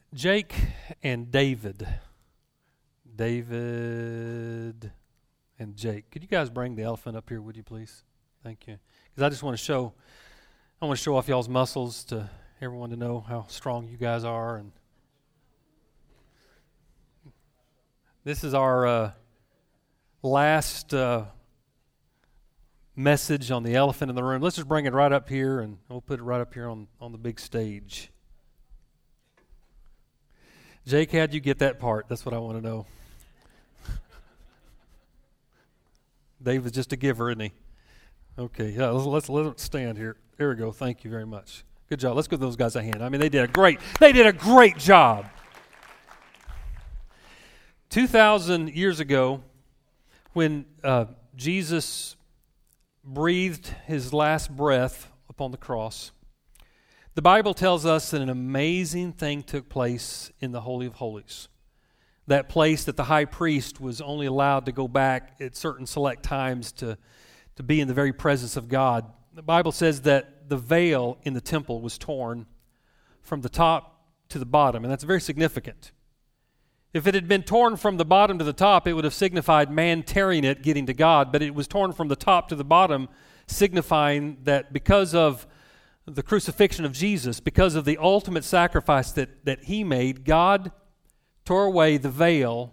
Jake and David and Jake. Could you guys bring the elephant up here, would you please? Thank you. Because I want to show off y'all's muscles to everyone to know how strong you guys are. And this is our last message on the elephant in the room. Let's just bring it right up here, and we'll put it right up here on the big stage. Jake, how'd you get that part? That's what I want to know. Dave is just a giver, isn't he? Okay, yeah, let's let it stand here. There we go. Thank you very much. Good job. Let's give those guys a hand. I mean, they did a great job. 2,000 years ago, when Jesus breathed his last breath upon the cross, the Bible tells us that an amazing thing took place in the Holy of Holies. That place that the high priest was only allowed to go back at certain select times to be in the very presence of God. The Bible says that the veil in the temple was torn from the top to the bottom, and that's very significant. If it had been torn from the bottom to the top, it would have signified man tearing it, getting to God, but it was torn from the top to the bottom, signifying that because of the crucifixion of Jesus, because of the ultimate sacrifice that he made, God tore away the veil,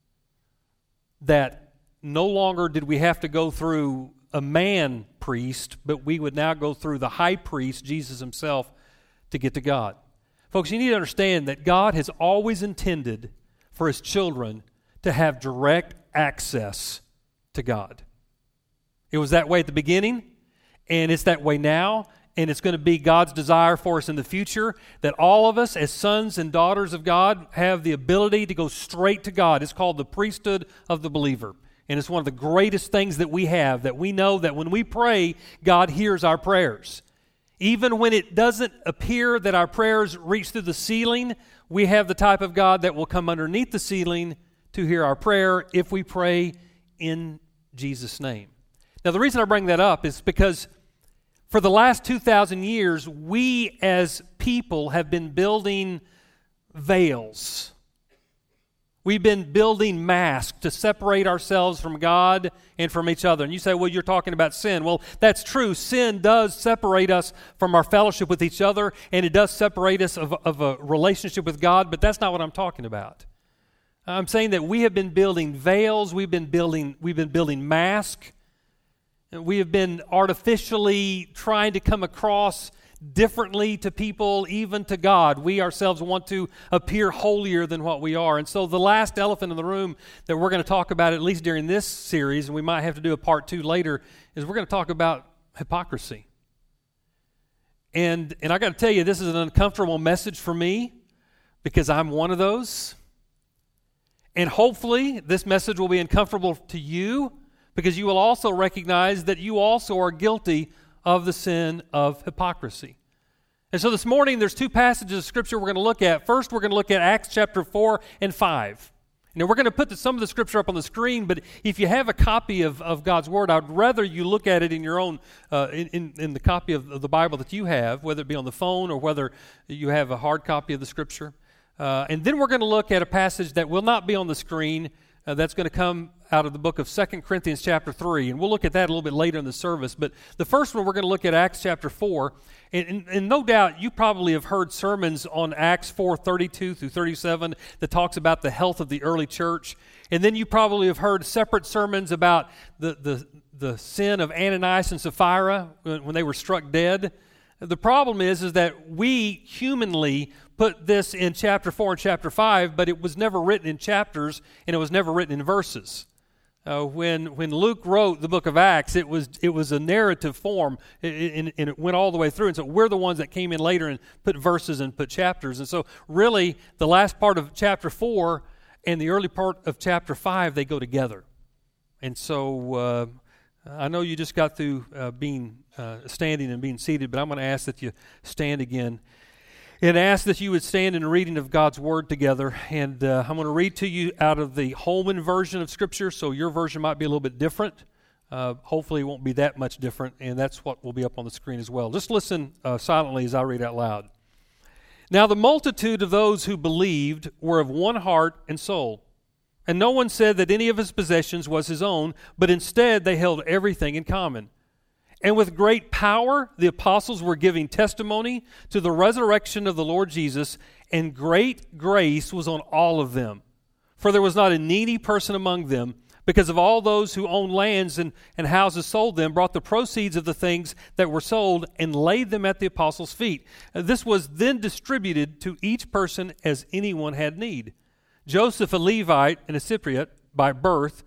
that no longer did we have to go through a man priest, but we would now go through the high priest, Jesus himself, to get to God. Folks, you need to understand that God has always intended for his children to have direct access to God. It was that way at the beginning, and it's that way now, and it's going to be God's desire for us in the future, that all of us as sons and daughters of God have the ability to go straight to God. It's called the priesthood of the believer. And it's one of the greatest things that we have, that we know that when we pray, God hears our prayers. Even when it doesn't appear that our prayers reach through the ceiling, we have the type of God that will come underneath the ceiling to hear our prayer if we pray in Jesus' name. Now, the reason I bring that up is because for the last 2,000 years, we as people have been building veils. We've been building masks to separate ourselves from God and from each other. And you say, well, you're talking about sin. Well, that's true. Sin does separate us from our fellowship with each other, and it does separate us of a relationship with God, but that's not what I'm talking about. I'm saying that we have been building veils, we've been building masks, and we have been artificially trying to come across differently to people, even to God. We ourselves want to appear holier than what we are. And so the last elephant in the room that we're going to talk about, at least during this series, and we might have to do a part 2 later, is we're going to talk about hypocrisy. And I got to tell you, this is an uncomfortable message for me because I'm one of those. And hopefully this message will be uncomfortable to you because you will also recognize that you also are guilty of the sin of hypocrisy. And so this morning, there's 2 passages of Scripture we're going to look at. First, we're going to look at Acts chapter 4 and 5. Now, we're going to put some of the Scripture up on the screen, but if you have a copy of God's Word, I'd rather you look at it in your own, in the copy of the Bible that you have, whether it be on the phone or whether you have a hard copy of the Scripture. And then we're going to look at a passage that will not be on the screen, that's going to come out of the book of 2 Corinthians chapter 3. And we'll look at that a little bit later in the service. But the first one, we're going to look at Acts chapter 4. And no doubt you probably have heard sermons on Acts 4:32 through 37 that talks about the health of the early church. And then you probably have heard separate sermons about the sin of Ananias and Sapphira when they were struck dead. The problem is that we humanly put this in chapter 4 and chapter 5, but it was never written in chapters and it was never written in verses. When Luke wrote the book of Acts, it was a narrative form, and it went all the way through. And so we're the ones that came in later and put verses and put chapters. And so really, the last part of chapter 4 and the early part of chapter 5, they go together. And so I know you just got through being standing and being seated, but I'm going to ask that you stand again and ask that you would stand in the reading of God's Word together. And I'm going to read to you out of the Holman version of Scripture, so your version might be a little bit different. Hopefully it won't be that much different, and that's what will be up on the screen as well. Just listen silently as I read out loud. Now the multitude of those who believed were of one heart and soul. And no one said that any of his possessions was his own, but instead they held everything in common. And with great power the apostles were giving testimony to the resurrection of the Lord Jesus, and great grace was on all of them. For there was not a needy person among them, because of all those who owned lands and houses sold them, brought the proceeds of the things that were sold, and laid them at the apostles' feet. This was then distributed to each person as anyone had need. Joseph, a Levite and a Cypriot by birth,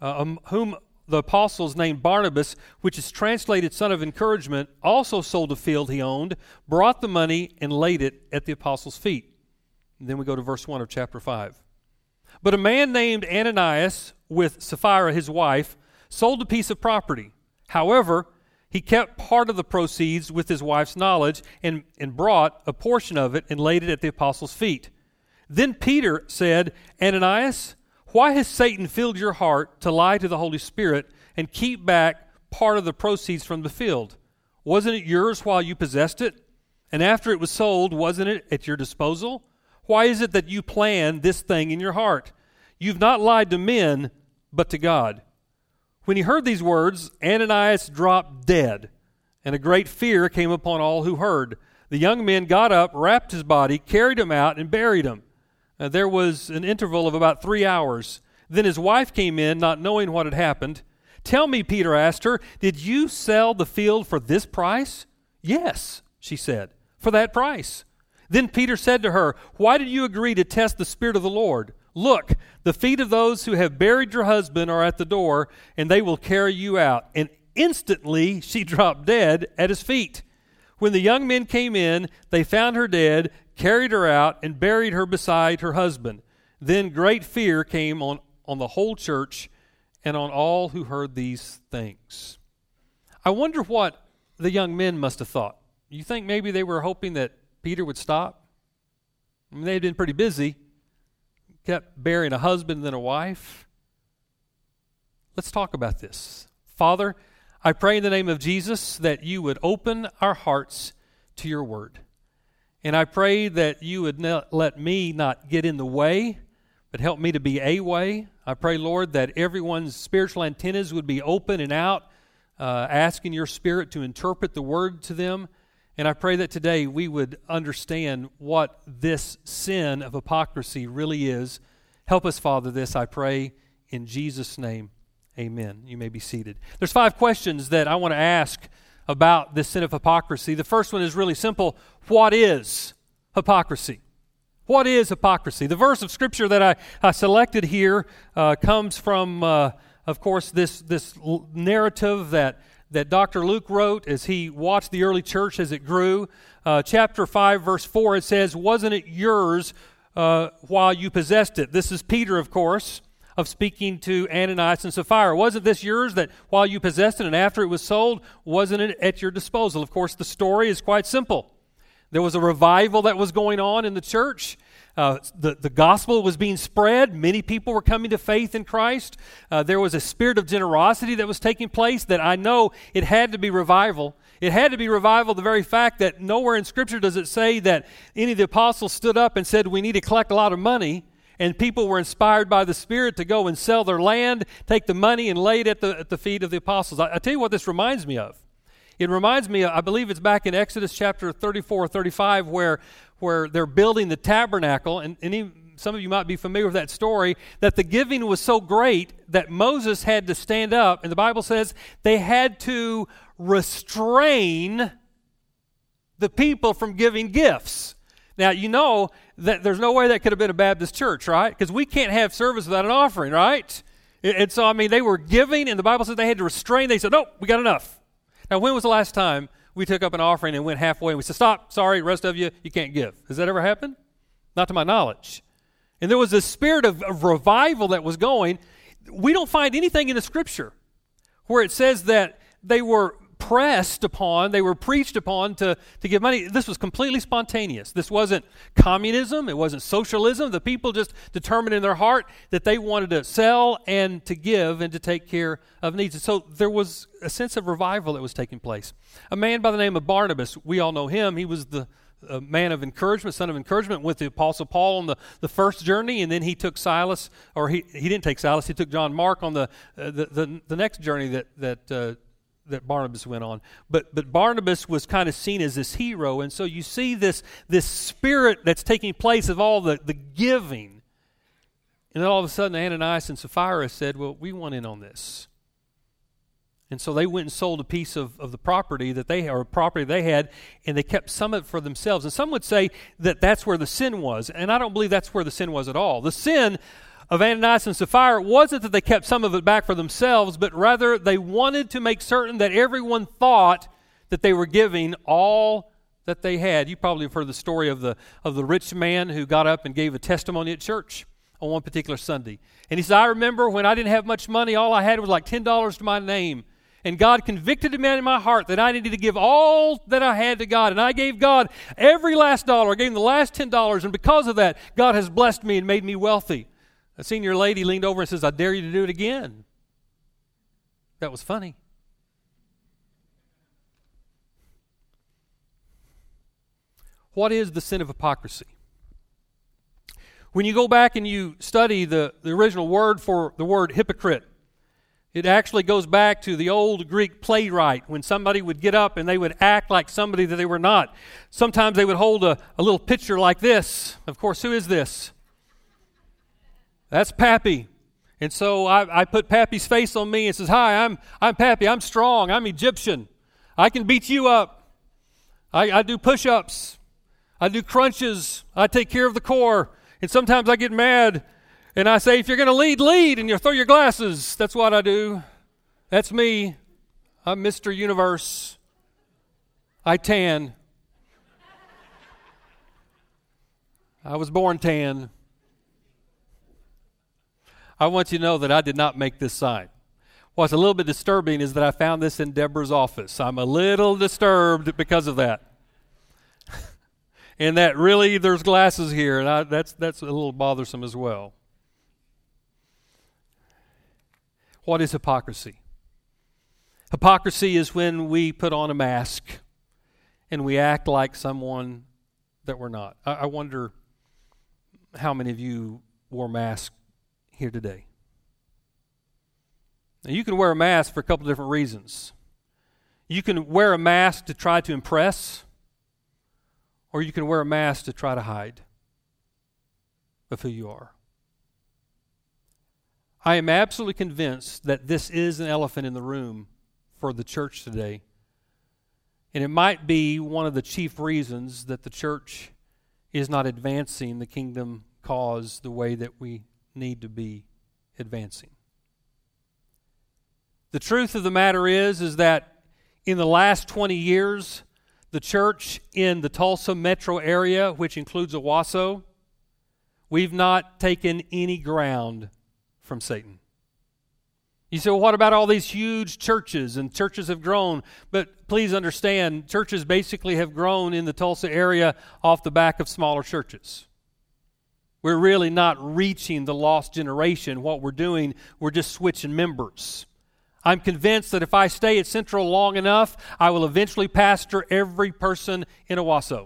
whom the apostles named Barnabas, which is translated son of encouragement, also sold a field he owned, brought the money, and laid it at the apostles' feet. And then we go to verse 1 of chapter 5. But a man named Ananias, with Sapphira his wife, sold a piece of property. However, he kept part of the proceeds with his wife's knowledge, and brought a portion of it and laid it at the apostles' feet. Then Peter said, Ananias, why has Satan filled your heart to lie to the Holy Spirit and keep back part of the proceeds from the field? Wasn't it yours while you possessed it? And after it was sold, wasn't it at your disposal? Why is it that you planned this thing in your heart? You've not lied to men, but to God. When he heard these words, Ananias dropped dead, and a great fear came upon all who heard. The young men got up, wrapped his body, carried him out, and buried him. There was an interval of about 3 hours. Then his wife came in, not knowing what had happened. Tell me, Peter asked her, did you sell the field for this price? Yes, she said, for that price. Then Peter said to her, why did you agree to test the Spirit of the Lord? Look, the feet of those who have buried your husband are at the door, and they will carry you out. And instantly she dropped dead at his feet. When the young men came in, they found her dead, carried her out, and buried her beside her husband. Then great fear came on the whole church and on all who heard these things. I wonder what the young men must have thought. You think maybe they were hoping that Peter would stop? I mean, they'd been pretty busy. Kept burying a husband and then a wife. Let's talk about this. Father, I pray in the name of Jesus that you would open our hearts to your word. And I pray that you would not let me not get in the way, but help me to be a way. I pray, Lord, that everyone's spiritual antennas would be open and out, asking your Spirit to interpret the word to them. And I pray that today we would understand what this sin of hypocrisy really is. Help us, Father, this I pray in Jesus' name. Amen. You may be seated. There's 5 questions that I want to ask about this sin of hypocrisy. The first one is really simple. What is hypocrisy? What is hypocrisy? The verse of Scripture that I selected here comes from, of course, this narrative that Dr. Luke wrote as he watched the early church as it grew. Chapter 5, verse 4, it says, wasn't it yours while you possessed it? This is Peter, of course, of speaking to Ananias and Sapphira. Wasn't this yours that while you possessed it and after it was sold, wasn't it at your disposal? Of course, the story is quite simple. There was a revival that was going on in the church. The gospel was being spread. Many people were coming to faith in Christ. There was a spirit of generosity that was taking place that I know it had to be revival. It had to be revival, the very fact that nowhere in Scripture does it say that any of the apostles stood up and said, we need to collect a lot of money, and people were inspired by the Spirit to go and sell their land, take the money, and lay it at the feet of the apostles. I tell you what this reminds me of. It reminds me, I believe it's back in Exodus chapter 34 or 35, where they're building the tabernacle, and some of you might be familiar with that story, that the giving was so great that Moses had to stand up, and the Bible says they had to restrain the people from giving gifts. Now, you know that there's no way that could have been a Baptist church, right? Because we can't have service without an offering, right? And so, I mean, they were giving, and the Bible says they had to restrain. They said, no, we got enough. Now, when was the last time we took up an offering and went halfway and we said, stop, sorry, rest of you can't give? Has that ever happened? Not to my knowledge. And there was this spirit of revival that was going. We don't find anything in the Scripture where it says that they were pressed upon, they were preached upon to give money. This was completely spontaneous. This wasn't communism. It wasn't socialism. The people just determined in their heart that they wanted to sell and to give and to take care of needs. And so there was a sense of revival that was taking place. A man by the name of Barnabas, we all know him. He was the a man of encouragement, son of encouragement, with the Apostle Paul on the first journey, and then he took Silas, or he didn't take Silas, he took John Mark on the next journey that Barnabas went on. But Barnabas was kind of seen as this hero, and so you see this spirit that's taking place of all the giving. And then all of a sudden Ananias and Sapphira said, well, we want in on this. And so they went and sold a piece of the property that they had, and they kept some of it for themselves. And some would say that that's where the sin was, and I don't believe that's where the sin was at all. The sin of Ananias and Sapphira wasn't that they kept some of it back for themselves, but rather they wanted to make certain that everyone thought that they were giving all that they had. You probably have heard the story of the rich man who got up and gave a testimony at church on one particular Sunday. And he said, I remember when I didn't have much money, all I had was like $10 to my name. And God convicted me in my heart that I needed to give all that I had to God. And I gave God every last dollar. I gave him the last $10. And because of that, God has blessed me and made me wealthy. A senior lady leaned over and says, I dare you to do it again. That was funny. What is the sin of hypocrisy? When you go back and you study the original word for the word hypocrite, it actually goes back to the old Greek playwright, when somebody would get up and they would act like somebody that they were not. Sometimes they would hold a little picture like this. Of course, who is this? That's Pappy. And so I put Pappy's face on me and says, hi, I'm Pappy. I'm strong. I'm Egyptian. I can beat you up. I do push-ups. I do crunches. I take care of the core. And sometimes I get mad. And I say, if you're going to lead, lead, and you throw your glasses. That's what I do. That's me. I'm Mr. Universe. I tan. I was born tan. I want you to know that I did not make this sign. What's a little bit disturbing is that I found this in Deborah's office. I'm a little disturbed because of that. And that really, there's glasses here, and that's a little bothersome as well. What is hypocrisy? Hypocrisy is when we put on a mask and we act like someone that we're not. I wonder how many of you wore masks here today. Now, you can wear a mask for a couple of different reasons. You can wear a mask to try to impress, or you can wear a mask to try to hide of who you are. I am absolutely convinced that this is an elephant in the room for the church today. And it might be one of the chief reasons that the church is not advancing the kingdom cause the way that we need to be advancing. The truth of the matter is that in the last 20 years, the church in the Tulsa metro area, which includes Owasso, we've not taken any ground from Satan. You say, well, what about all these huge churches? And churches have grown. But please understand, churches basically have grown in the Tulsa area off the back of smaller churches. We're really not reaching the lost generation. What we're doing, we're just switching members. I'm convinced that if I stay at Central long enough, I will eventually pastor every person in Owasso.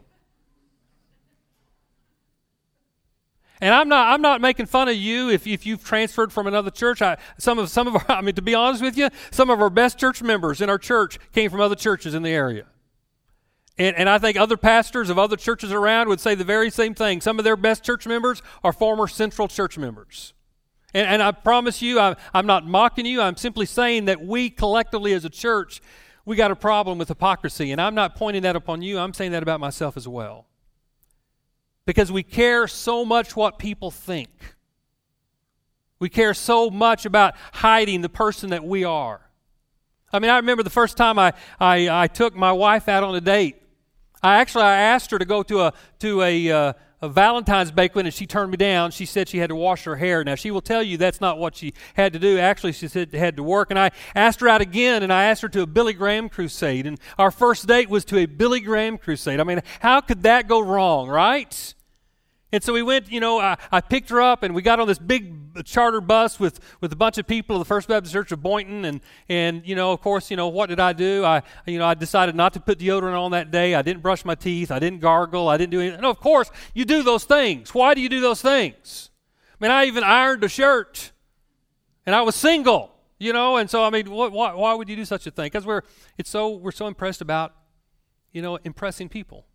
And I'm not making fun of you if you've transferred from another church. Some of our, to be honest with you, some of our best church members in our church came from other churches in the area. And I think other pastors of other churches around would say the very same thing. Some of their best church members are former Central church members. And I promise you, I'm not mocking you. I'm simply saying that we collectively as a church, we got a problem with hypocrisy. And I'm not pointing that upon you. I'm saying that about myself as well. Because we care so much what people think. We care so much about hiding the person that we are. I remember the first time I took my wife out on a date. I asked her to go to a Valentine's banquet, and she turned me down. She said she had to wash her hair. Now, she will tell you that's not what she had to do. Actually, she said she had to work. And I asked her out again, and I asked her to a Billy Graham crusade. And our first date was to a Billy Graham crusade. How could that go wrong, right? And so we went, I picked her up, and we got on this big charter bus with a bunch of people of the First Baptist Church of Boynton. And of course, what did I do? I decided not to put deodorant on that day. I didn't brush my teeth. I didn't gargle. I didn't do anything. No, of course, you do those things. Why do you do those things? I mean, I even ironed a shirt, and I was single, And so, why would you do such a thing? Because we're so impressed about, impressing people.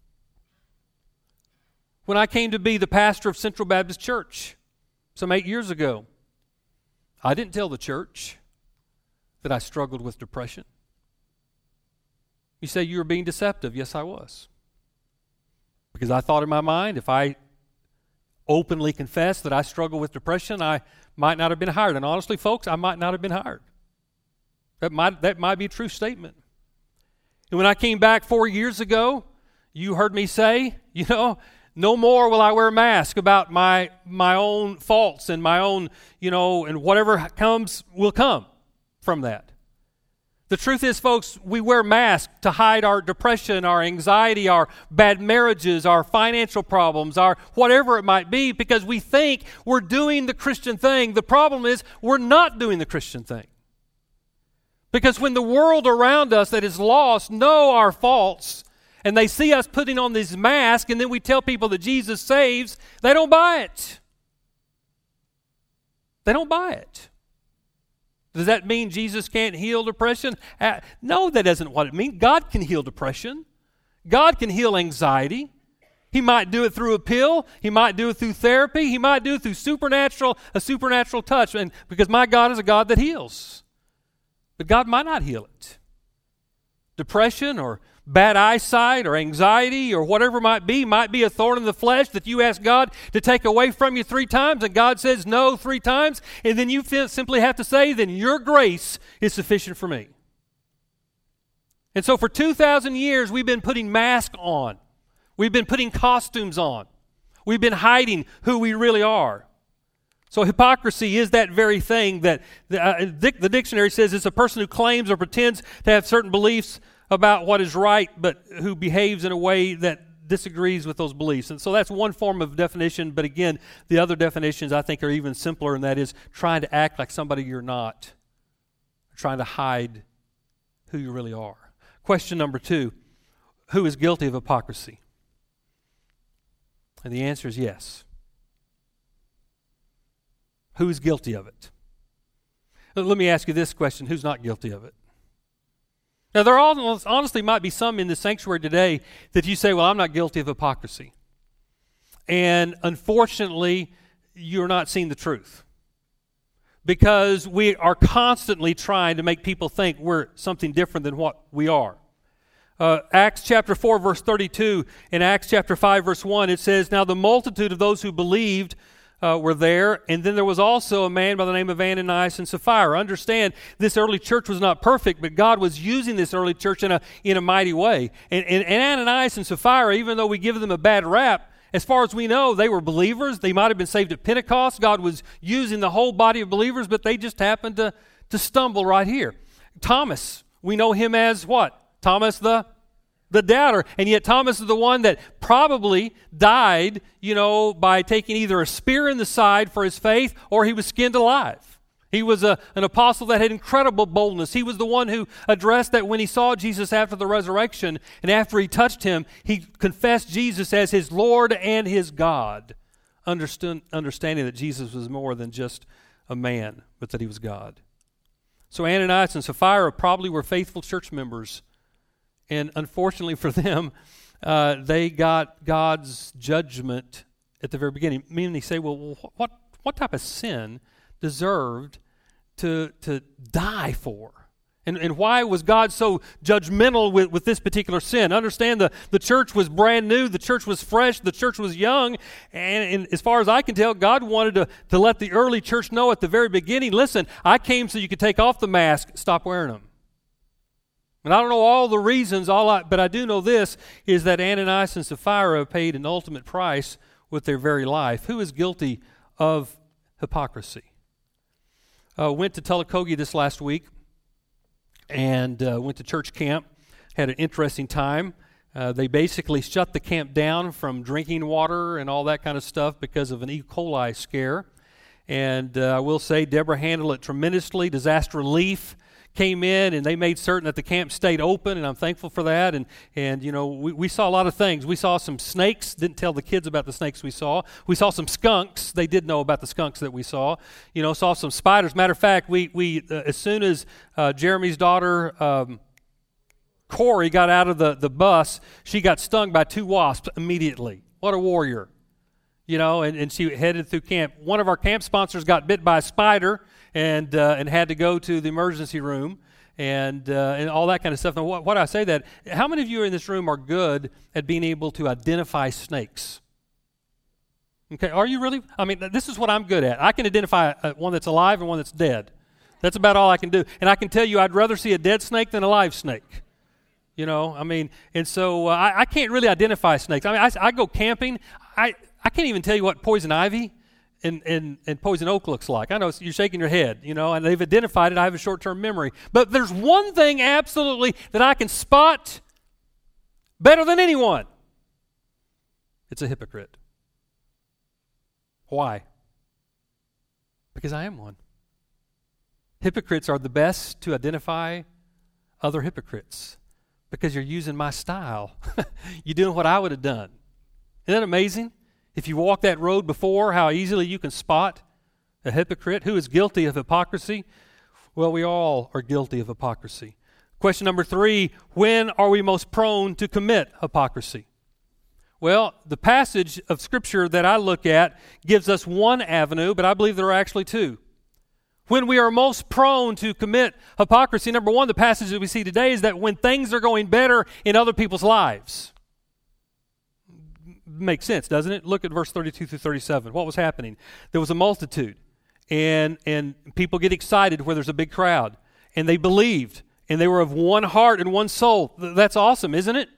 When I came to be the pastor of Central Baptist Church some 8 years ago, I didn't tell the church that I struggled with depression. You say you were being deceptive. Yes, I was. Because I thought in my mind, if I openly confessed that I struggle with depression, I might not have been hired. And honestly, folks, I might not have been hired. That might be a true statement. And when I came back 4 years ago, you heard me say, no more will I wear a mask about my own faults and my own, and whatever comes will come from that. The truth is, folks, we wear masks to hide our depression, our anxiety, our bad marriages, our financial problems, our whatever it might be, because we think we're doing the Christian thing. The problem is we're not doing the Christian thing. Because when the world around us that is lost know our faults, and they see us putting on these masks, and then we tell people that Jesus saves, they don't buy it. They don't buy it. Does that mean Jesus can't heal depression? No, that isn't what it means. God can heal depression. God can heal anxiety. He might do it through a pill. He might do it through therapy. He might do it through a supernatural touch. And because my God is a God that heals. But God might not heal it. Depression or bad eyesight or anxiety or whatever it might be a thorn in the flesh that you ask God to take away from you 3 times, and God says no 3 times, and then you simply have to say, then your grace is sufficient for me. And so for 2,000 years, we've been putting masks on. We've been putting costumes on. We've been hiding who we really are. So hypocrisy is that very thing that the dictionary says it's a person who claims or pretends to have certain beliefs about what is right, but who behaves in a way that disagrees with those beliefs. And so that's one form of definition, but again, the other definitions I think are even simpler, and that is trying to act like somebody you're not, trying to hide who you really are. Question number 2, who is guilty of hypocrisy? And the answer is yes. Who's guilty of it? Let me ask you this question, who's not guilty of it? Now, there honestly might be some in the sanctuary today that you say, well, I'm not guilty of hypocrisy. And unfortunately, you're not seeing the truth. Because we are constantly trying to make people think we're something different than what we are. Acts chapter 4, verse 32, and Acts chapter 5, verse 1, it says, now the multitude of those who believed were there, and then there was also a man by the name of Ananias and Sapphira. Understand, this early church was not perfect, but God was using this early church in a mighty way. And Ananias and Sapphira, even though we give them a bad rap, as far as we know, they were believers. They might have been saved at Pentecost. God was using the whole body of believers, but they just happened to stumble right here. Thomas, we know him as what? Thomas the doubter. And yet Thomas is the one that probably died, by taking either a spear in the side for his faith, or he was skinned alive. He was an apostle that had incredible boldness. He was the one who addressed that when he saw Jesus after the resurrection, and after he touched him, he confessed Jesus as his Lord and his God, understanding that Jesus was more than just a man, but that he was God. So Ananias and Sapphira probably were faithful church members. And unfortunately for them, they got God's judgment at the very beginning. Meaning they say, well, what type of sin deserved to die for? And why was God so judgmental with this particular sin? Understand, the church was brand new, the church was fresh, the church was young, and as far as I can tell, God wanted to let the early church know at the very beginning, listen, I came so you could take off the mask, stop wearing them. And I don't know all the reasons, but I do know this, is that Ananias and Sapphira paid an ultimate price with their very life. Who is guilty of hypocrisy? Went to Tullicogi this last week and went to church camp. Had an interesting time. They basically shut the camp down from drinking water and all that kind of stuff because of an E. coli scare. And I will say Deborah handled it tremendously. Disaster relief came in, and they made certain that the camp stayed open, and I'm thankful for that. And you know, we saw a lot of things. We saw some snakes. Didn't tell the kids about the snakes we saw. We saw some skunks. They did know about the skunks that we saw. You know, saw some spiders. Matter of fact, we as soon as Jeremy's daughter Corey got out of the bus, she got stung by 2 wasps immediately. What a warrior. You know, and she headed through camp. One of our camp sponsors got bit by a spider and had to go to the emergency room and all that kind of stuff. Now, why do I say that? How many of you in this room are good at being able to identify snakes? Okay, are you really? I mean, this is what I'm good at. I can identify one that's alive and one that's dead. That's about all I can do. And I can tell you I'd rather see a dead snake than a live snake. You know, I mean, and so I can't really identify snakes. I mean, I go camping. I can't even tell you what poison ivy and poison oak looks like. I know you're shaking your head, you know, and they've identified it. I have a short-term memory. But there's one thing absolutely that I can spot better than anyone. It's a hypocrite. Why? Because I am one. Hypocrites are the best to identify other hypocrites because you're using my style. You're doing what I would have done. Isn't that amazing? If you walk that road before, how easily you can spot a hypocrite. Who is guilty of hypocrisy? Well, we all are guilty of hypocrisy. Question number 3, when are we most prone to commit hypocrisy? Well, the passage of Scripture that I look at gives us one avenue, but I believe there are actually 2. When we are most prone to commit hypocrisy, number 1, the passage that we see today is that when things are going better in other people's lives. Makes sense, doesn't it? Look at verse 32 through 37. What was happening? There was a multitude, and people get excited where there's a big crowd, and they believed, and they were of one heart and one soul. That's awesome, isn't it?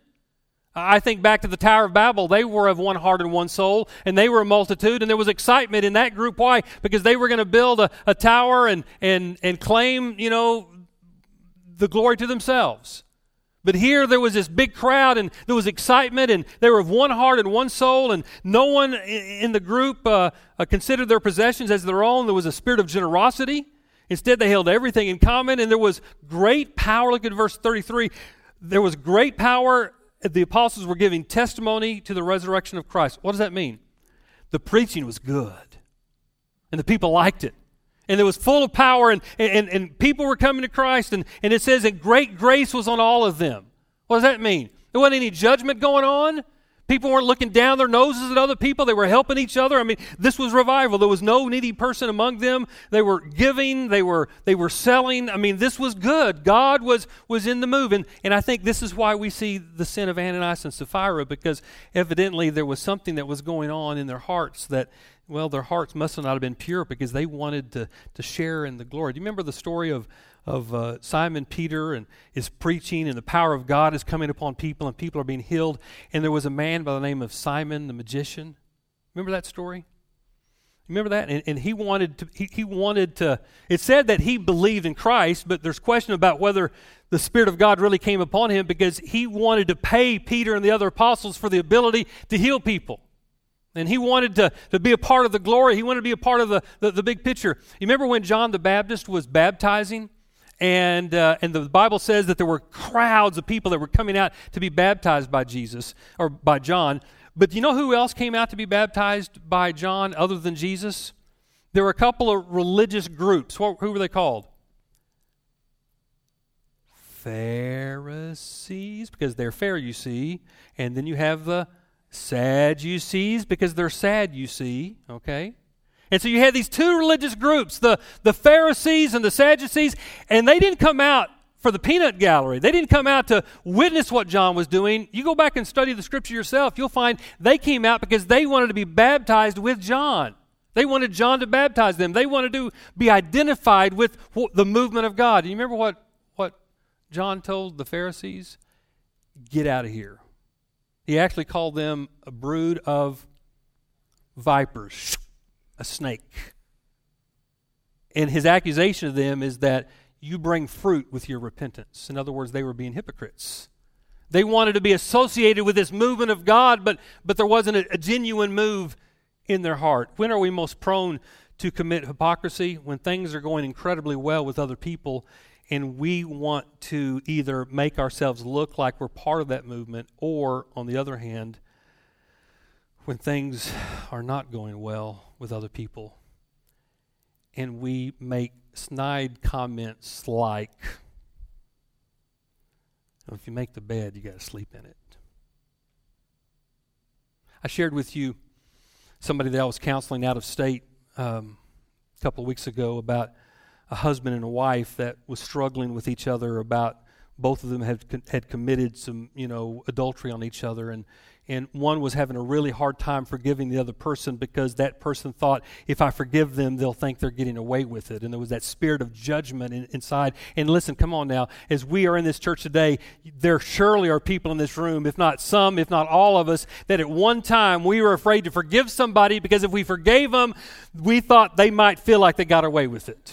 I think back to the Tower of Babel. They were of one heart and one soul, and they were a multitude, and there was excitement in that group. Why? Because they were going to build a tower and claim, you know, the glory to themselves. But here there was this big crowd, and there was excitement, and they were of one heart and one soul, and no one in the group considered their possessions as their own. There was a spirit of generosity. Instead, they held everything in common, and there was great power. Look at verse 33. There was great power. The apostles were giving testimony to the resurrection of Christ. What does that mean? The preaching was good, and the people liked it. And it was full of power, and people were coming to Christ, and it says that great grace was on all of them. What does that mean? There wasn't any judgment going on. People weren't looking down their noses at other people. They were helping each other. I mean, this was revival. There was no needy person among them. They were giving. They were selling. I mean, this was good. God was in the move. And I think this is why we see the sin of Ananias and Sapphira, because evidently there was something that was going on in their hearts that, well, their hearts must not have been pure because they wanted to share in the glory. Do you remember the story of Simon Peter and his preaching, and the power of God is coming upon people, and people are being healed? And there was a man by the name of Simon the magician. Remember that story? Remember that? And he wanted to. It said that he believed in Christ, but there's question about whether the Spirit of God really came upon him, because he wanted to pay Peter and the other apostles for the ability to heal people. And he wanted to be a part of the glory. He wanted to be a part of the big picture. You remember when John the Baptist was baptizing? And the Bible says that there were crowds of people that were coming out to be baptized by Jesus, or by John. But you know who else came out to be baptized by John other than Jesus? There were a couple of religious groups. Who were they called? Pharisees, because they're fair, you see. And then you have the Sadducees, because they're sad, you see, okay? And so you had these 2 religious groups, the Pharisees and the Sadducees, and they didn't come out for the peanut gallery. They didn't come out to witness what John was doing. You go back and study the Scripture yourself, you'll find they came out because they wanted to be baptized with John. They wanted John to baptize them. They wanted to be identified with the movement of God. Do you remember what John told the Pharisees? Get out of here. He actually called them a brood of vipers, a snake. And his accusation of them is that you bring fruit with your repentance. In other words, they were being hypocrites. They wanted to be associated with this movement of God, but there wasn't a genuine move in their heart. When are we most prone to commit hypocrisy? When things are going incredibly well with other people, and we want to either make ourselves look like we're part of that movement, or, on the other hand, when things are not going well with other people, and we make snide comments like, if you make the bed, you got to sleep in it. I shared with you somebody that I was counseling out of state a couple of weeks ago about a husband and a wife that was struggling with each other about both of them had committed some, adultery on each other, and one was having a really hard time forgiving the other person because that person thought, if I forgive them, they'll think they're getting away with it. And there was that spirit of judgment inside. And listen, come on now, as we are in this church today, there surely are people in this room, if not some, if not all of us, that at one time we were afraid to forgive somebody because if we forgave them, we thought they might feel like they got away with it.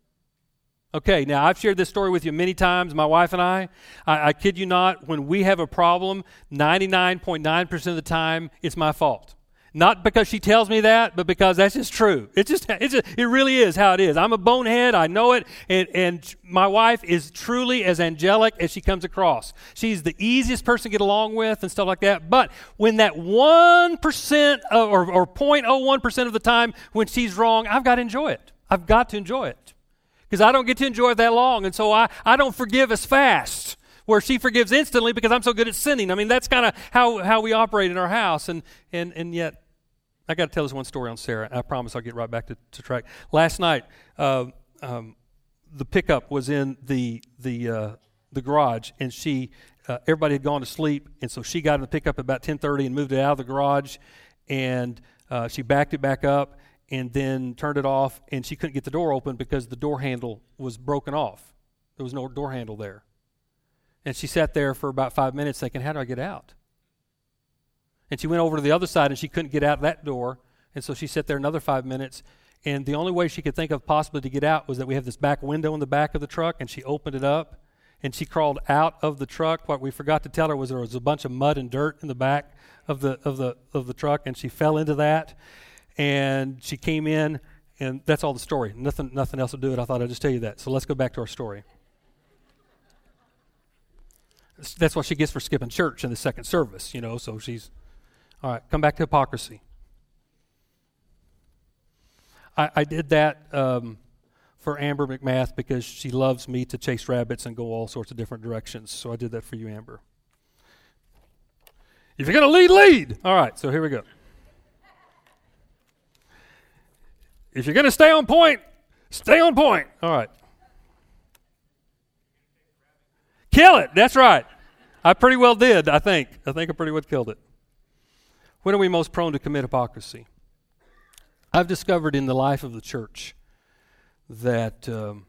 Okay, now I've shared this story with you many times, my wife and I kid you not, when we have a problem, 99.9% of the time, it's my fault. Not because she tells me that, but because that's just true. It really is how it is. I'm a bonehead, I know it, and my wife is truly as angelic as she comes across. She's the easiest person to get along with and stuff like that, but when that 1% or 0.01% of the time when she's wrong, I've got to enjoy it. I've got to enjoy it. Because I don't get to enjoy it that long, and so I don't forgive as fast, where she forgives instantly because I'm so good at sinning. I mean, that's kind of how we operate in our house, and yet, I got to tell this one story on Sarah. I promise I'll get right back to track. Last night, the pickup was in the garage, and everybody had gone to sleep, and so she got in the pickup at about 10:30 and moved it out of the garage, and she backed it back up, and then turned it off, and she couldn't get the door open because the door handle was broken off. There was no door handle there. And she sat there for about 5 minutes thinking, how do I get out? And she went over to the other side, and she couldn't get out that door, and so she sat there another 5 minutes, and the only way she could think of possibly to get out was that we have this back window in the back of the truck, and she opened it up, and she crawled out of the truck. What we forgot to tell her was there was a bunch of mud and dirt in the back of the truck, and she fell into that. And she came in, and that's all the story. Nothing else to do it. I thought I'd just tell you that. So let's go back to our story. That's what she gets for skipping church in the second service, so she's... All right, come back to hypocrisy. I did that for Amber McMath because she loves me to chase rabbits and go all sorts of different directions. So I did that for you, Amber. If you're going to lead. All right, so here we go. If you're going to stay on point, stay on point. All right. Kill it. That's right. I pretty well did, I think. I pretty well killed it. When are we most prone to commit hypocrisy? I've discovered in the life of the church that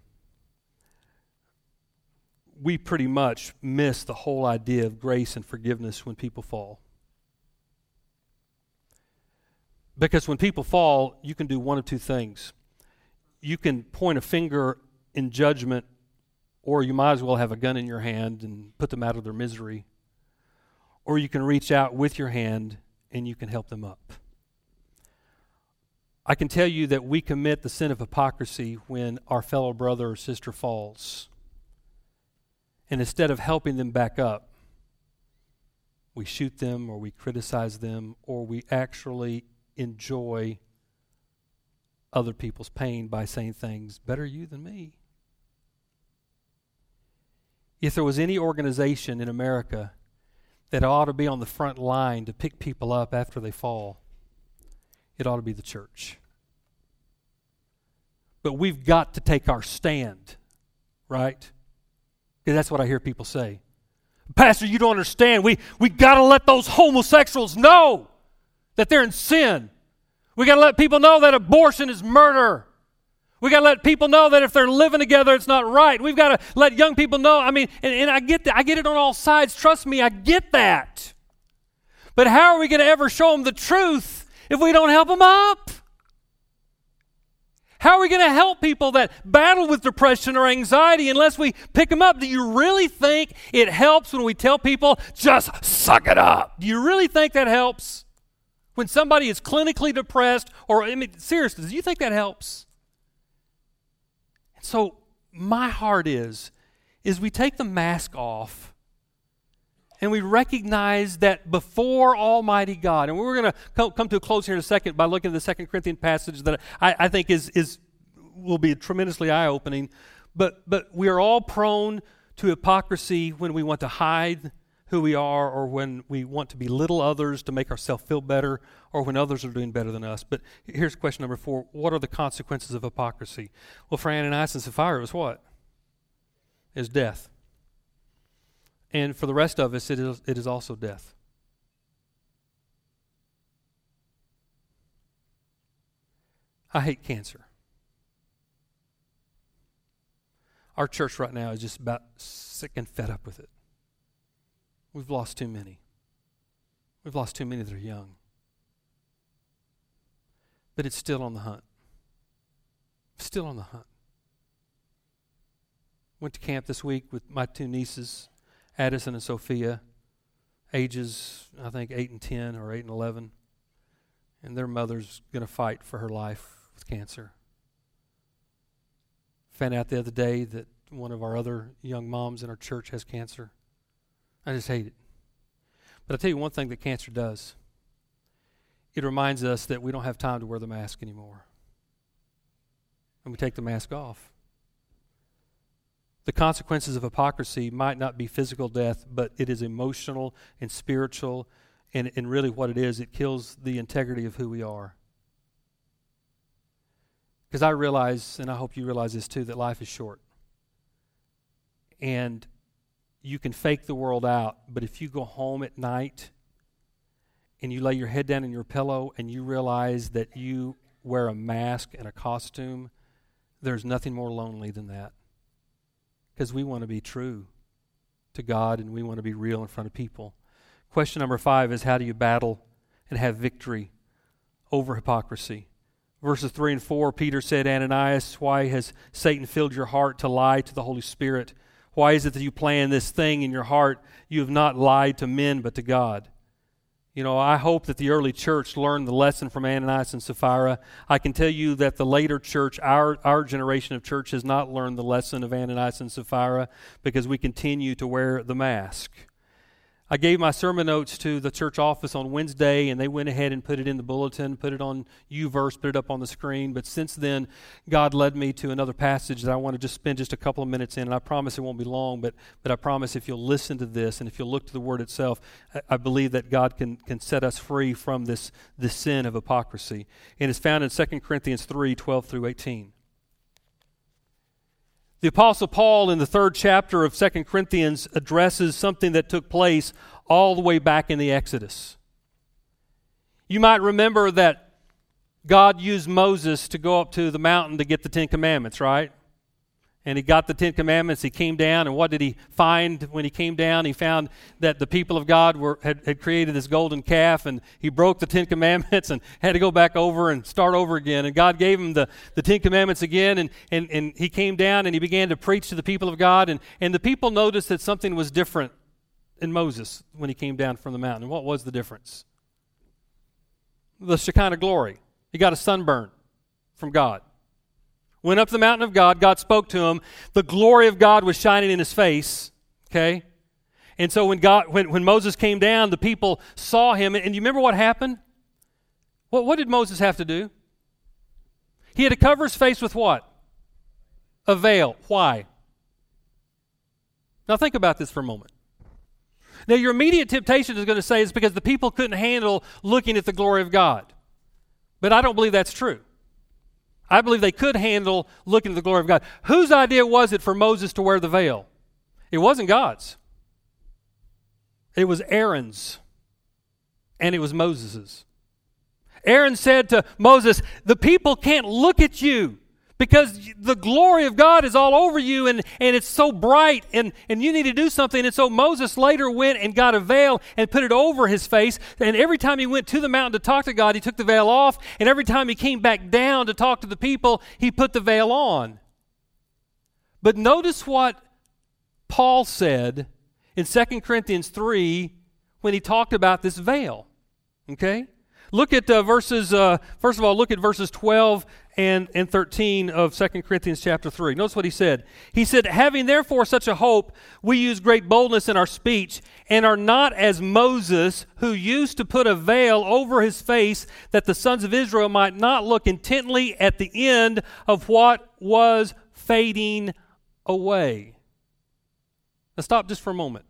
we pretty much miss the whole idea of grace and forgiveness when people fall. Because when people fall, you can do one of two things. You can point a finger in judgment, or you might as well have a gun in your hand and put them out of their misery. Or you can reach out with your hand and you can help them up. I can tell you that we commit the sin of hypocrisy when our fellow brother or sister falls. And instead of helping them back up, we shoot them or we criticize them or we actually enjoy other people's pain by saying things, better you than me. If there was any organization in America that ought to be on the front line to pick people up after they fall, it ought to be the church. But we've got to take our stand, right? Because that's what I hear people say. Pastor, you don't understand. We got to let those homosexuals know that they're in sin. We got to let people know that abortion is murder. We got to let people know that if they're living together, it's not right. We've got to let young people know. I mean, and I get that. I get it on all sides. Trust me, I get that. But how are we going to ever show them the truth if we don't help them up? How are we going to help people that battle with depression or anxiety unless we pick them up? Do you really think it helps when we tell people, just suck it up? Do you really think that helps? When somebody is clinically depressed, or, I mean, seriously, do you think that helps? And so my heart is we take the mask off and we recognize that before Almighty God, and we're going to come to a close here in a second by looking at the 2 Corinthians passage that I think will be tremendously eye-opening, but we are all prone to hypocrisy when we want to hide who we are, or when we want to belittle others to make ourselves feel better, or when others are doing better than us. But here's question number 4. What are the consequences of hypocrisy? Well, for Ananias and Sapphira, it was what? It was death. And for the rest of us, it is also death. I hate cancer. Our church right now is just about sick and fed up with it. We've lost too many. We've lost too many that are young. But it's still on the hunt. Still on the hunt. Went to camp this week with my 2 nieces, Addison and Sophia, ages, I think, 8 and 10 or 8 and 11. And their mother's going to fight for her life with cancer. Found out the other day that one of our other young moms in our church has cancer. I just hate it. But I'll tell you one thing that cancer does. It reminds us that we don't have time to wear the mask anymore. And we take the mask off. The consequences of hypocrisy might not be physical death, but it is emotional and spiritual, and really what it is, it kills the integrity of who we are. Because I realize, and I hope you realize this too, that life is short. And you can fake the world out, but if you go home at night and you lay your head down in your pillow and you realize that you wear a mask and a costume, there's nothing more lonely than that. Because we want to be true to God and we want to be real in front of people. Question number 5 is, how do you battle and have victory over hypocrisy? Verses 3 and 4, Peter said, Ananias, why has Satan filled your heart to lie to the Holy Spirit? Why is it that you plan this thing in your heart? You have not lied to men but to God. You know, I hope that the early church learned the lesson from Ananias and Sapphira. I can tell you that the later church, our generation of church, has not learned the lesson of Ananias and Sapphira because we continue to wear the mask. I gave my sermon notes to the church office on Wednesday, and they went ahead and put it in the bulletin, put it on YouVerse, put it up on the screen. But since then, God led me to another passage that I want to just spend just a couple of minutes in, and I promise it won't be long, but I promise if you'll listen to this and if you'll look to the Word itself, I believe that God can set us free from this sin of hypocrisy. And it's found in 2 Corinthians 3, 12 through 18. The Apostle Paul in the 3rd chapter of 2 Corinthians addresses something that took place all the way back in the Exodus. You might remember that God used Moses to go up to the mountain to get the 10 Commandments, right? And he got the 10 Commandments, he came down, and what did he find when he came down? He found that the people of God had created this golden calf, and he broke the 10 Commandments and had to go back over and start over again. And God gave him the 10 Commandments again, and he came down and he began to preach to the people of God, and the people noticed that something was different in Moses when he came down from the mountain. And what was the difference? The Shekinah glory. He got a sunburn from God. Went up the mountain of God. God spoke to him. The glory of God was shining in his face. Okay? And so when Moses came down, the people saw him. And you remember what happened? What did Moses have to do? He had to cover his face with what? A veil. Why? Now think about this for a moment. Now your immediate temptation is going to say it's because the people couldn't handle looking at the glory of God. But I don't believe that's true. I believe they could handle looking at the glory of God. Whose idea was it for Moses to wear the veil? It wasn't God's. It was Aaron's. And it was Moses's. Aaron said to Moses, the people can't look at you because the glory of God is all over you, and it's so bright, and you need to do something. And so Moses later went and got a veil and put it over his face, and every time he went to the mountain to talk to God, he took the veil off, and every time he came back down to talk to the people, he put the veil on. But notice what Paul said in 2 Corinthians 3 when he talked about this veil. Okay? Look at verses, first of all, look at verses 12 and 13 of 2 Corinthians chapter 3. Notice what he said. He said, having therefore such a hope, we use great boldness in our speech, and are not as Moses, who used to put a veil over his face, that the sons of Israel might not look intently at the end of what was fading away. Now stop just for a moment.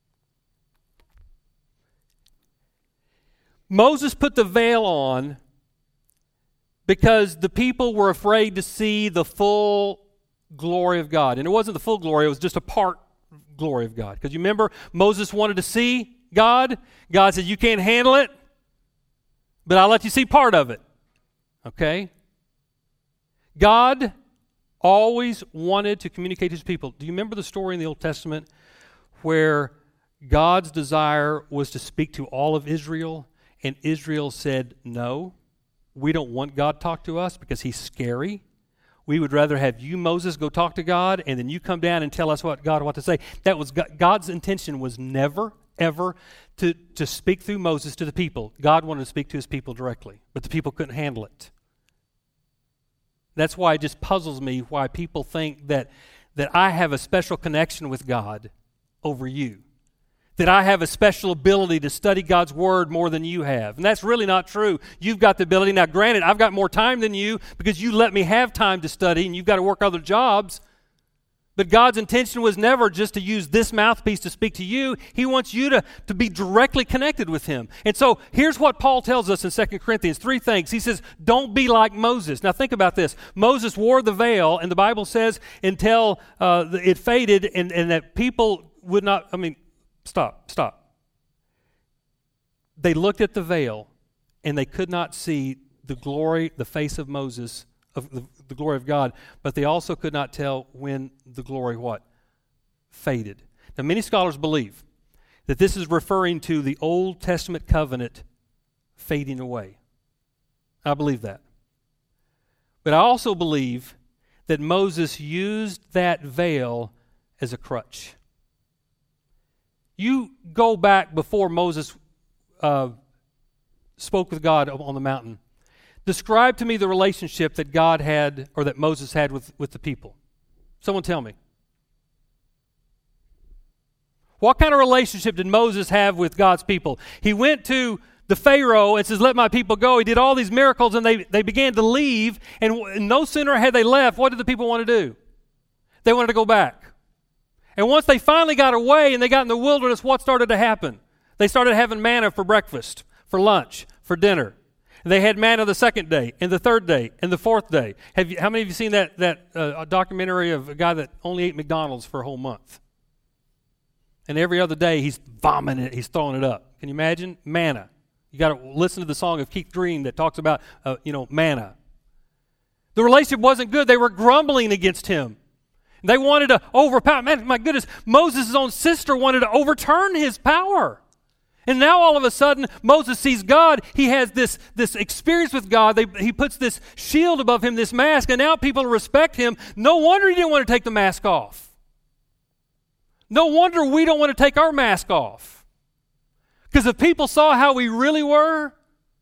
Moses put the veil on because the people were afraid to see the full glory of God. And it wasn't the full glory, it was just a part glory of God. Because you remember, Moses wanted to see God. God said, you can't handle it, but I'll let you see part of it. Okay? God always wanted to communicate to his people. Do you remember the story in the Old Testament where God's desire was to speak to all of Israel? And Israel said, no, we don't want God to talk to us because he's scary. We would rather have you, Moses, go talk to God, and then you come down and tell us what God wants to say. That was God's intention was never, ever to speak through Moses to the people. God wanted to speak to his people directly, but the people couldn't handle it. That's why it just puzzles me why people think that I have a special connection with God over you. That I have a special ability to study God's Word more than you have. And that's really not true. You've got the ability. Now, granted, I've got more time than you because you let me have time to study and you've got to work other jobs. But God's intention was never just to use this mouthpiece to speak to you. He wants you to be directly connected with him. And so here's what Paul tells us in 2 Corinthians, 3 things. He says, don't be like Moses. Now think about this. Moses wore the veil, and the Bible says until it faded and that people would not, Stop. They looked at the veil, and they could not see the glory, the face of Moses, of the glory of God, but they also could not tell when the glory what? Faded. Now, many scholars believe that this is referring to the Old Testament covenant fading away. I believe that. But I also believe that Moses used that veil as a crutch. You go back before Moses spoke with God on the mountain. Describe to me the relationship that God had, or that Moses had with the people. Someone tell me. What kind of relationship did Moses have with God's people? He went to the Pharaoh and says, let my people go. He did all these miracles, and they began to leave, and no sooner had they left, what did the people want to do? They wanted to go back. And once they finally got away and they got in the wilderness, what started to happen? They started having manna for breakfast, for lunch, for dinner. They had manna the second day, and the third day, and the fourth day. How many of you seen that documentary of a guy that only ate McDonald's for a whole month? And every other day he's vomiting it, he's throwing it up. Can you imagine? Manna. You got to listen to the song of Keith Green that talks about, manna. The relationship wasn't good. They were grumbling against him. They wanted to overpower. Man, my goodness, Moses' own sister wanted to overturn his power. And now all of a sudden, Moses sees God. He has this experience with God. He puts this shield above him, this mask, and now people respect him. No wonder he didn't want to take the mask off. No wonder we don't want to take our mask off. Because if people saw how we really were,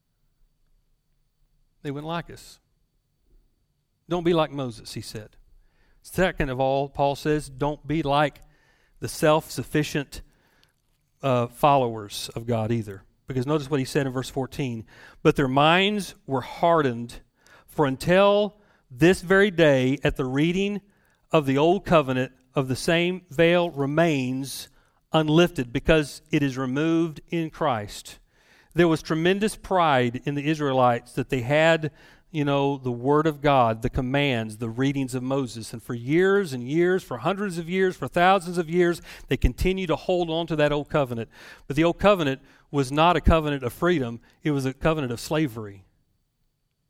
they wouldn't like us. Don't be like Moses, he said. Second of all, Paul says, don't be like the self-sufficient followers of God either. Because notice what he said in verse 14. But their minds were hardened, for until this very day, at the reading of the old covenant, of the same veil remains unlifted, because it is removed in Christ. There was tremendous pride in the Israelites that they had the Word of God, the commands, the readings of Moses. And for years and years, for hundreds of years, for thousands of years, they continue to hold on to that old covenant. But the old covenant was not a covenant of freedom. It was a covenant of slavery.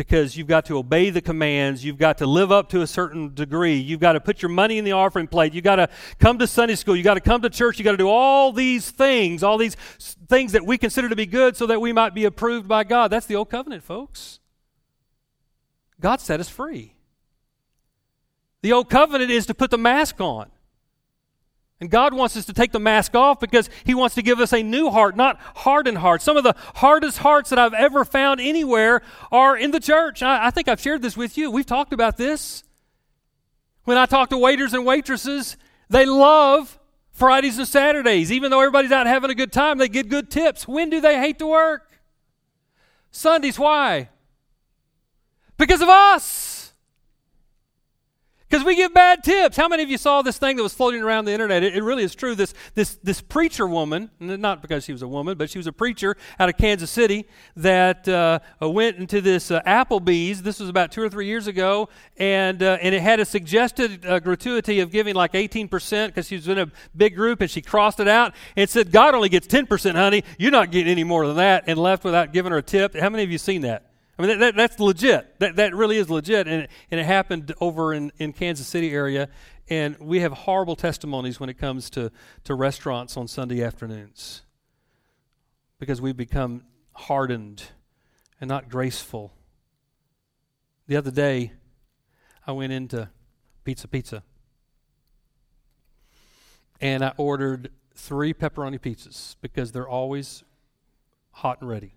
because you've got to obey the commands. You've got to live up to a certain degree. You've got to put your money in the offering plate. You've got to come to Sunday school. You've got to come to church. You've got to do all these things that we consider to be good so that we might be approved by God. That's the old covenant, folks. God set us free. The old covenant is to put the mask on. And God wants us to take the mask off because He wants to give us a new heart, not hardened hearts. Some of the hardest hearts that I've ever found anywhere are in the church. I think I've shared this with you. We've talked about this. When I talk to waiters and waitresses, they love Fridays and Saturdays. Even though everybody's out having a good time, they get good tips. When do they hate to work? Sundays. Why? Because of us. Because we give bad tips. How many of you saw this thing that was floating around the internet? It really is true. This preacher woman, not because she was a woman, but she was a preacher out of Kansas City that went into this Applebee's. This was about 2 or 3 years ago, and it had a suggested gratuity of giving like 18% because she was in a big group, and she crossed it out and said, "God only gets 10%, honey. You're not getting any more than that," and left without giving her a tip. How many of you seen that? I mean, that's legit. That really is legit. And it happened over in Kansas City area. And we have horrible testimonies when it comes to restaurants on Sunday afternoons. Because we've become hardened and not graceful. The other day, I went into Pizza. And I ordered 3 pepperoni pizzas because they're always hot and ready.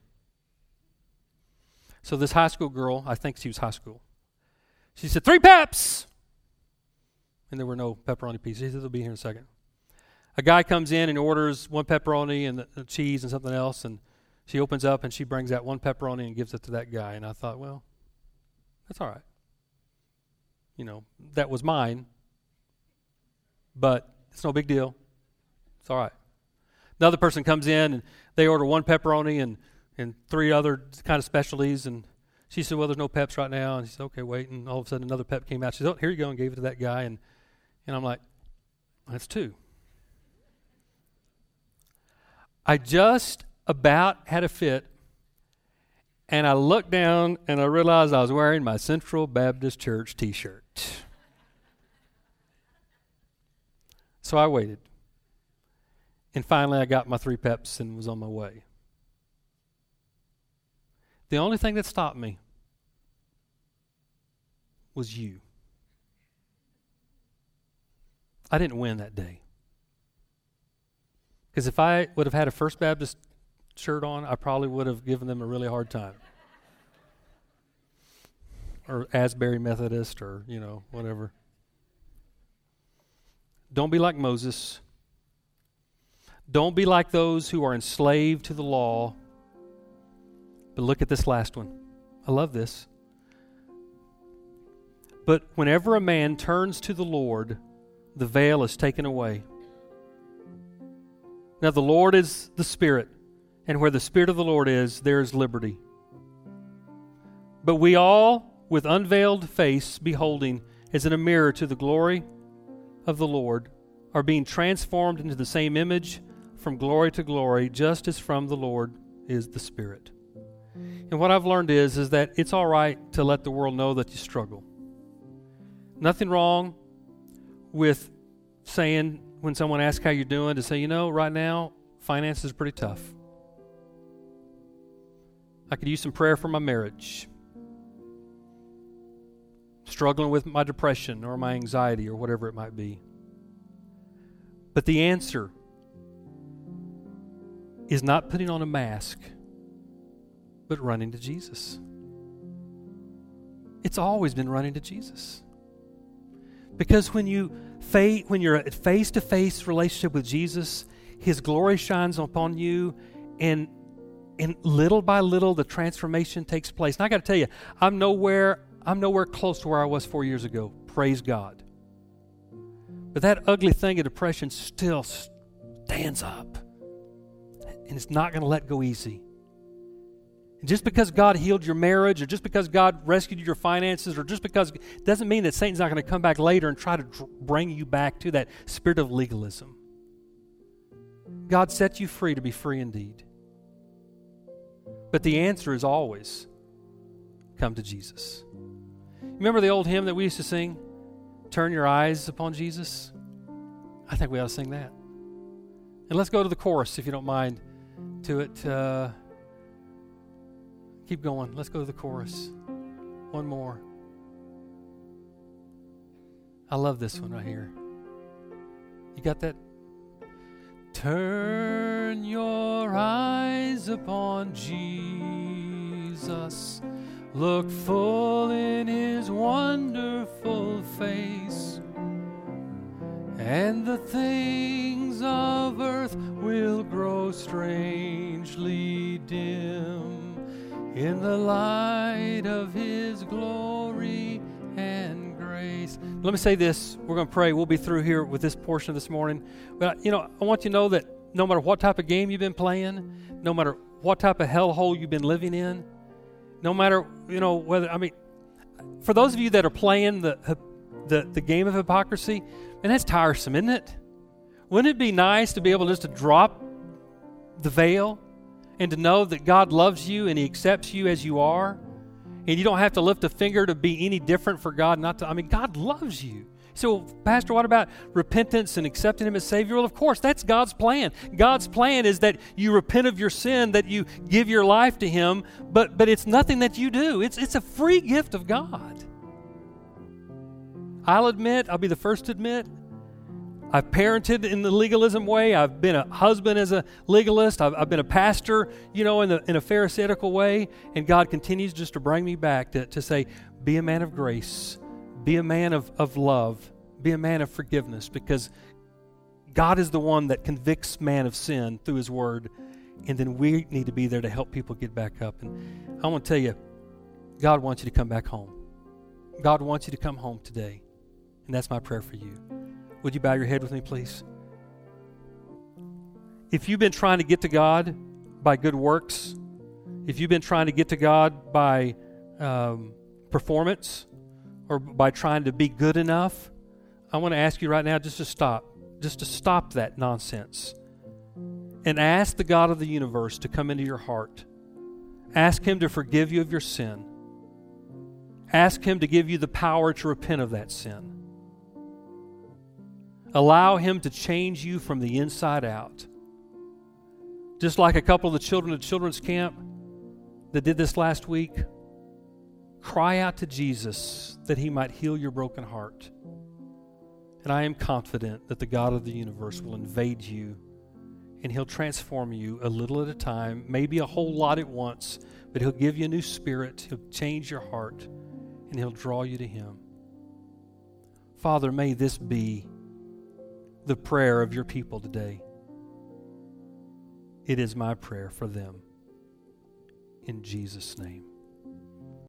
So this high school girl, I think she was high school, she said, 3 peps! And there were no pepperoni pizzas. She said, they'll be here in a second. A guy comes in and orders 1 pepperoni and the cheese and something else, and she opens up and she brings out 1 pepperoni and gives it to that guy. And I thought, well, that's all right. You know, that was mine, but it's no big deal. It's all right. Another person comes in and they order 1 pepperoni and 3 other kind of specialties, and she said, well, there's no peps right now, and she said, okay, wait, and all of a sudden another pep came out. She said, oh, here you go, and gave it to that guy, and I'm like, that's 2. I just about had a fit, and I looked down, and I realized I was wearing my Central Baptist Church t-shirt. So I waited, and finally I got my 3 peps and was on my way. The only thing that stopped me was you. I didn't win that day. Because if I would have had a First Baptist shirt on, I probably would have given them a really hard time. Or Asbury Methodist or, whatever. Don't be like Moses. Don't be like those who are enslaved to the law. But look at this last one. I love this. But whenever a man turns to the Lord, the veil is taken away. Now the Lord is the Spirit, and where the Spirit of the Lord is, there is liberty. But we all, with unveiled face, beholding, as in a mirror to the glory of the Lord, are being transformed into the same image from glory to glory, just as from the Lord is the Spirit. And what I've learned is that it's all right to let the world know that you struggle. Nothing wrong with saying, when someone asks how you're doing, to say, right now, finances are pretty tough. I could use some prayer for my marriage. Struggling with my depression or my anxiety or whatever it might be. But the answer is not putting on a mask, but running to Jesus. It's always been running to Jesus. Because when you're at face-to-face relationship with Jesus, His glory shines upon you, and little by little the transformation takes place. And I got to tell you, I'm nowhere close to where I was 4 years ago. Praise God. But that ugly thing of depression still stands up. And it's not going to let go easy. And just because God healed your marriage, or just because God rescued your finances, or just because, it doesn't mean that Satan's not going to come back later and try to bring you back to that spirit of legalism. God set you free to be free indeed. But the answer is always come to Jesus. Remember the old hymn that we used to sing? Turn your eyes upon Jesus? I think we ought to sing that. And let's go to the chorus, if you don't mind, to it. Keep going. Let's go to the chorus. One more. I love this one right here. You got that? Turn your eyes upon Jesus. Look full in his wonderful face, and the things of earth will grow strangely dim in the light of his glory and grace. Let me say this. We're going to pray. We'll be through here with this portion of this morning. But, I want you to know that no matter what type of game you've been playing, no matter what type of hellhole you've been living in, no matter, whether, for those of you that are playing the game of hypocrisy, and that's tiresome, isn't it? Wouldn't it be nice to be able just to drop the veil and to know that God loves you and he accepts you as you are, and you don't have to lift a finger to be any different for God God loves you. So, Pastor, what about repentance and accepting him as Savior? Well, of course, that's God's plan. God's plan is that you repent of your sin, that you give your life to him, but it's nothing that you do. It's a free gift of God. I'll be the first to admit, I've parented in the legalism way. I've been a husband as a legalist. I've been a pastor, in a pharisaical way, and God continues just to bring me back to say, be a man of grace. Be a man of love. Be a man of forgiveness, because God is the one that convicts man of sin through his word, and then we need to be there to help people get back up. And I want to tell you, God wants you to come back home. God wants you to come home today, and that's my prayer for you. Would you bow your head with me, please? If you've been trying to get to God by good works, if you've been trying to get to God by performance, or by trying to be good enough, I want to ask you right now just to stop that nonsense and ask the God of the universe to come into your heart. Ask him to forgive you of your sin. Ask him to give you the power to repent of that sin. Allow him to change you from the inside out. Just like a couple of the children at children's camp that did this last week, cry out to Jesus that he might heal your broken heart. And I am confident that the God of the universe will invade you, and he'll transform you a little at a time, maybe a whole lot at once, but he'll give you a new spirit, he'll change your heart, and he'll draw you to him. Father, may this be the prayer of your people today. It is my prayer for them. In Jesus' name.